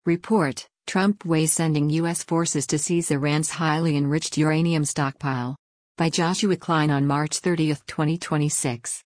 Report: Trump weighs sending U.S. forces to seize Iran's highly enriched uranium stockpile. By Joshua Klein on March 30, 2026.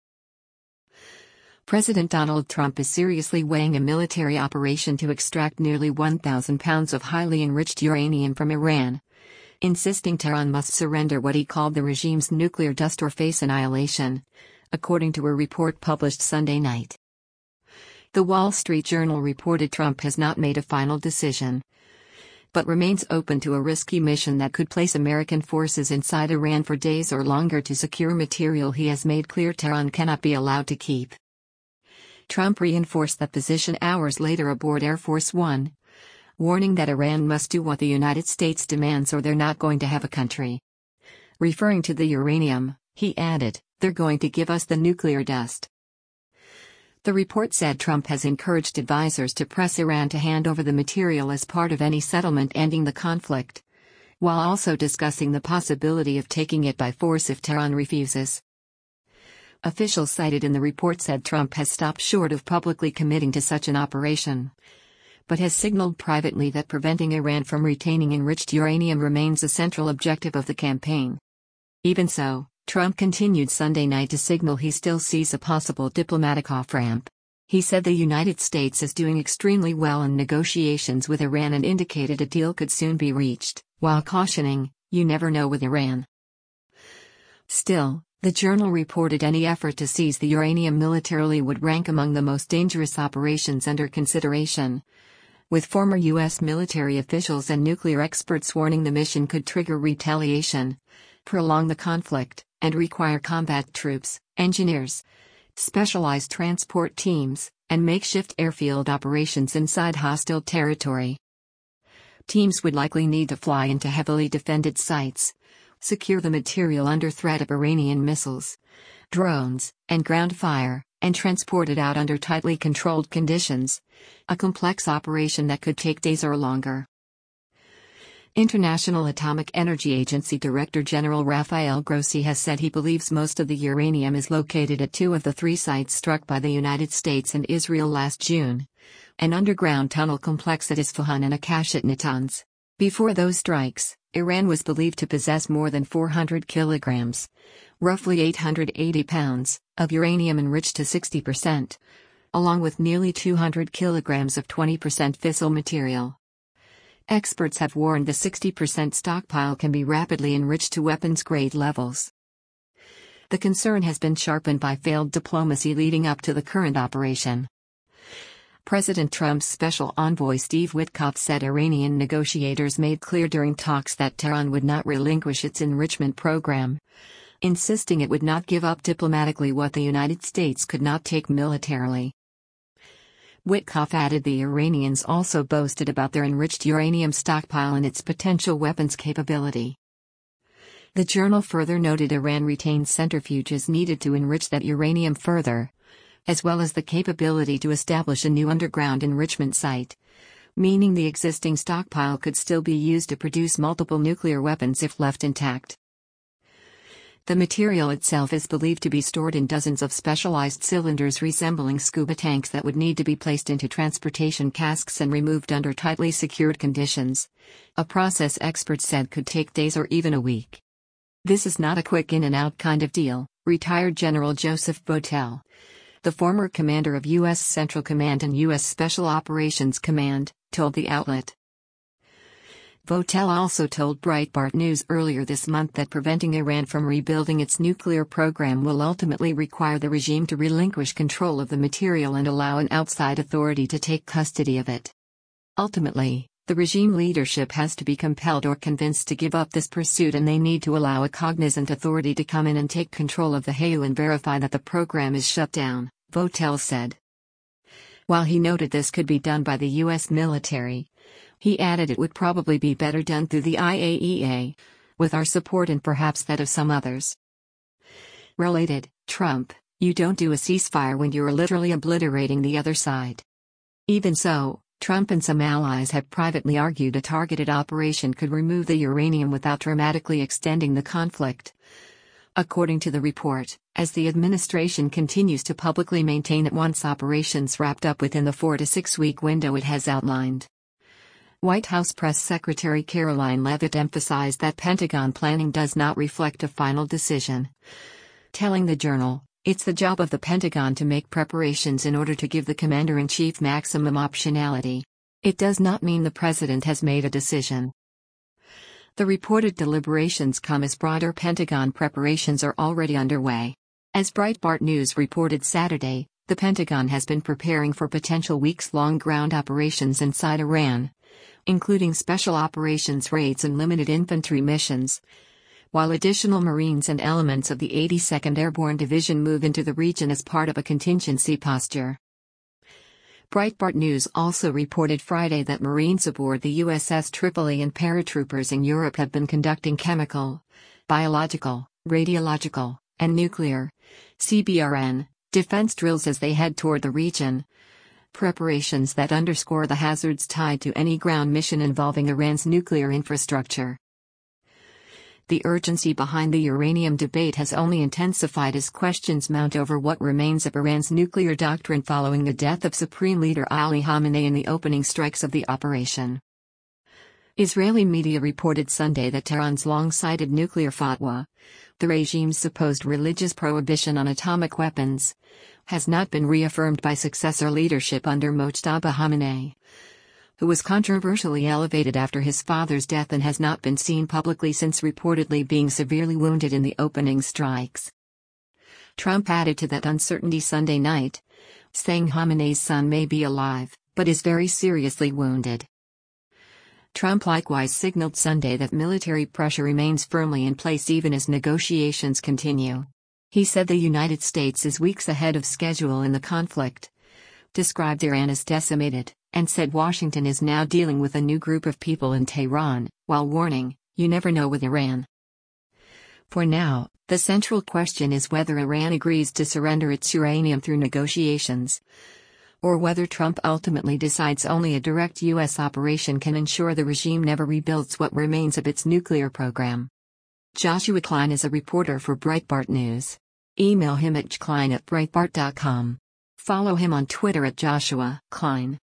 President Donald Trump is seriously weighing a military operation to extract nearly 1,000 pounds of highly enriched uranium from Iran, insisting Tehran must surrender what he called the regime's nuclear dust or face annihilation, according to a report published Sunday night. The Wall Street Journal reported Trump has not made a final decision, but remains open to a risky mission that could place American forces inside Iran for days or longer to secure material he has made clear Tehran cannot be allowed to keep. Trump reinforced that position hours later aboard Air Force One, warning that Iran must do what the United States demands or they're not going to have a country. Referring to the uranium, he added, "They're going to give us the nuclear dust." The report said Trump has encouraged advisors to press Iran to hand over the material as part of any settlement ending the conflict, while also discussing the possibility of taking it by force if Tehran refuses. Officials cited in the report said Trump has stopped short of publicly committing to such an operation, but has signaled privately that preventing Iran from retaining enriched uranium remains a central objective of the campaign. Even so, Trump continued Sunday night to signal he still sees a possible diplomatic off-ramp. He said the United States is doing extremely well in negotiations with Iran and indicated a deal could soon be reached, while cautioning, "You never know with Iran." Still, the journal reported any effort to seize the uranium militarily would rank among the most dangerous operations under consideration, with former U.S. military officials and nuclear experts warning the mission could trigger retaliation, prolong the conflict, and require combat troops, engineers, specialized transport teams, and makeshift airfield operations inside hostile territory. Teams would likely need to fly into heavily defended sites, secure the material under threat of Iranian missiles, drones, and ground fire, and transport it out under tightly controlled conditions, a complex operation that could take days or longer. International Atomic Energy Agency Director General Rafael Grossi has said he believes most of the uranium is located at two of the three sites struck by the United States and Israel last June, an underground tunnel complex at Isfahan and a cache at Natanz. Before those strikes, Iran was believed to possess more than 400 kilograms, roughly 880 pounds, of uranium enriched to 60%, along with nearly 200 kilograms of 20% fissile material. Experts have warned the 60% stockpile can be rapidly enriched to weapons-grade levels. The concern has been sharpened by failed diplomacy leading up to the current operation. President Trump's special envoy Steve Witkoff said Iranian negotiators made clear during talks that Tehran would not relinquish its enrichment program, insisting it would not give up diplomatically what the United States could not take militarily. Witkoff added the Iranians also boasted about their enriched uranium stockpile and its potential weapons capability. The journal further noted Iran retains centrifuges needed to enrich that uranium further, as well as the capability to establish a new underground enrichment site, meaning the existing stockpile could still be used to produce multiple nuclear weapons if left intact. The material itself is believed to be stored in dozens of specialized cylinders resembling scuba tanks that would need to be placed into transportation casks and removed under tightly secured conditions, a process experts said could take days or even a week. This is not a quick in-and-out kind of deal, retired General Joseph Votel, the former commander of U.S. Central Command and U.S. Special Operations Command, told the outlet. Votel also told Breitbart News earlier this month that preventing Iran from rebuilding its nuclear program will ultimately require the regime to relinquish control of the material and allow an outside authority to take custody of it. Ultimately, the regime leadership has to be compelled or convinced to give up this pursuit, and they need to allow a cognizant authority to come in and take control of the HAU and verify that the program is shut down, Votel said. While he noted this could be done by the U.S. military, he added it would probably be better done through the IAEA, with our support and perhaps that of some others. Related, Trump, you don't do a ceasefire when you're literally obliterating the other side. Even so, Trump and some allies have privately argued a targeted operation could remove the uranium without dramatically extending the conflict, According to the report, as the administration continues to publicly maintain it wants operations wrapped up within the 4 to 6 week window it has outlined. White House Press Secretary Caroline Leavitt emphasized that Pentagon planning does not reflect a final decision, telling the Journal, "It's the job of the Pentagon to make preparations in order to give the Commander-in-Chief maximum optionality. It does not mean the President has made a decision." The reported deliberations come as broader Pentagon preparations are already underway. As Breitbart News reported Saturday, the Pentagon has been preparing for potential weeks-long ground operations inside Iran, including special operations raids and limited infantry missions, while additional Marines and elements of the 82nd Airborne Division move into the region as part of a contingency posture. Breitbart News also reported Friday that Marines aboard the USS Tripoli and paratroopers in Europe have been conducting chemical, biological, radiological, and nuclear (CBRN) defense drills as they head toward the region. Preparations that underscore the hazards tied to any ground mission involving Iran's nuclear infrastructure. The urgency behind the uranium debate has only intensified as questions mount over what remains of Iran's nuclear doctrine following the death of Supreme Leader Ali Khamenei in the opening strikes of the operation. Israeli media reported Sunday that Tehran's long-cited nuclear fatwa, the regime's supposed religious prohibition on atomic weapons, has not been reaffirmed by successor leadership under Mojtaba Khamenei, who was controversially elevated after his father's death and has not been seen publicly since reportedly being severely wounded in the opening strikes. Trump added to that uncertainty Sunday night, saying Khamenei's son may be alive, but is very seriously wounded. Trump likewise signaled Sunday that military pressure remains firmly in place even as negotiations continue. He said the United States is weeks ahead of schedule in the conflict, described Iran as decimated, and said Washington is now dealing with a new group of people in Tehran, while warning, "You never know with Iran." For now, the central question is whether Iran agrees to surrender its uranium through negotiations, or whether Trump ultimately decides only a direct U.S. operation can ensure the regime never rebuilds what remains of its nuclear program. Joshua Klein is a reporter for Breitbart News. Email him at jklein@breitbart.com. Follow him on Twitter at Joshua Klein.